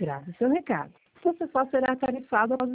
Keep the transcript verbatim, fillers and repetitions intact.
Grave seu recado. Você só será tarifado após